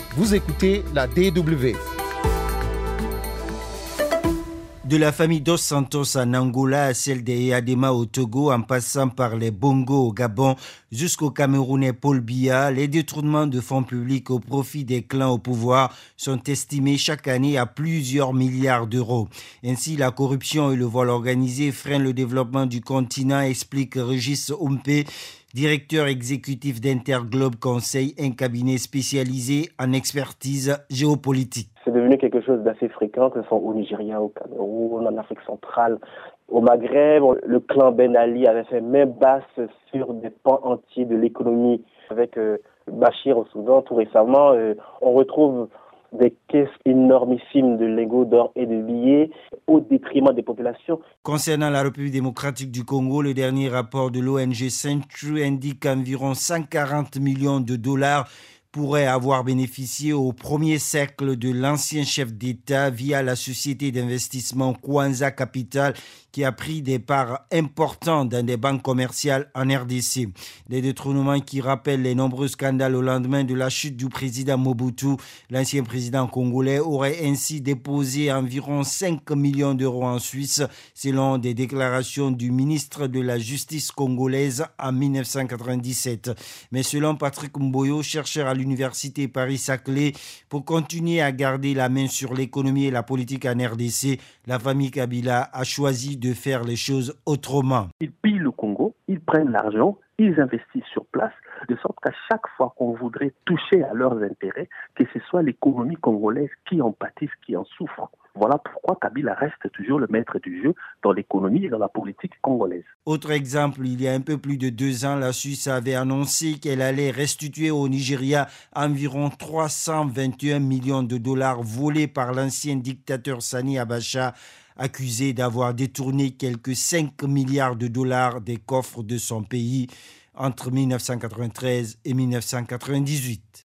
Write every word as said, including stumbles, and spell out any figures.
Vous écoutez la D W. De la famille Dos Santos en Angola à celle des Eyadema au Togo, en passant par les Bongo au Gabon jusqu'au Camerounais Paul Biya, les détournements de fonds publics au profit des clans au pouvoir sont estimés chaque année à plusieurs milliards d'euros. Ainsi, la corruption et le vol organisé freinent le développement du continent, explique Régis Ompé, directeur exécutif d'Interglobe Conseil, un cabinet spécialisé en expertise géopolitique. C'est devenu quelque chose d'assez fréquent, que ce soit au Nigeria, au Cameroun, en Afrique centrale, au Maghreb. Le clan Ben Ali avait fait main basse sur des pans entiers de l'économie. Avec euh, Bachir au Soudan, tout récemment, euh, on retrouve des caisses énormissimes de lingots d'or et de billets au détriment des populations. Concernant la République démocratique du Congo, le dernier rapport de l'O N G Century indique qu'environ cent quarante millions de dollars pourrait avoir bénéficié au premier cercle de l'ancien chef d'État via la société d'investissement Kwanza Capital qui a pris des parts importantes dans des banques commerciales en R D C. Des détournements qui rappellent les nombreux scandales au lendemain de la chute du président Mobutu. L'ancien président congolais aurait ainsi déposé environ cinq millions d'euros en Suisse, selon des déclarations du ministre de la Justice congolaise en dix-neuf cent quatre-vingt-dix-sept. Mais selon Patrick Mboyo, chercheur à l'université Paris-Saclay, pour continuer à garder la main sur l'économie et la politique en R D C, la famille Kabila a choisi de faire les choses autrement. Ils pillent le Congo, ils prennent l'argent, ils investissent sur place, de sorte qu'à chaque fois qu'on voudrait toucher à leurs intérêts, que ce soit l'économie congolaise qui en pâtisse, qui en souffre. Voilà pourquoi Kabila reste toujours le maître du jeu dans l'économie et dans la politique congolaise. Autre exemple, il y a un peu plus de deux ans, la Suisse avait annoncé qu'elle allait restituer au Nigeria environ trois cent vingt et un millions de dollars volés par l'ancien dictateur Sani Abacha, accusé d'avoir détourné quelques cinq milliards de dollars des coffres de son pays entre dix-neuf cent quatre-vingt-treize et dix-neuf cent quatre-vingt-dix-huit.